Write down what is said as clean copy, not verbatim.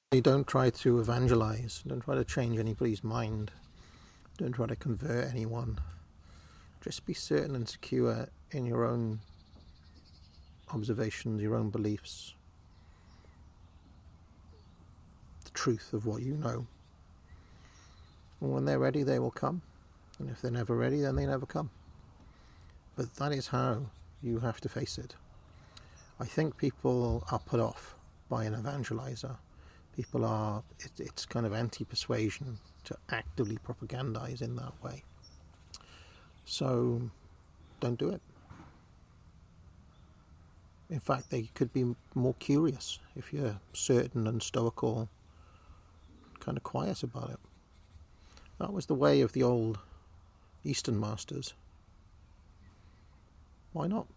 You don't try to evangelize, don't try to change anybody's mind, don't try to convert anyone. Just be certain and secure in your own observations, your own beliefs, the truth of what you know. And when they're ready, they will come. And if they're never ready, then they never come. But that is how you have to face it. I think people are put off by an evangelizer. People are, it's kind of anti-persuasion to actively propagandize in that way. So don't do it. In fact, they could be more curious if you're certain and stoical, kind of quiet about it. That was the way of the old Eastern masters. Why not?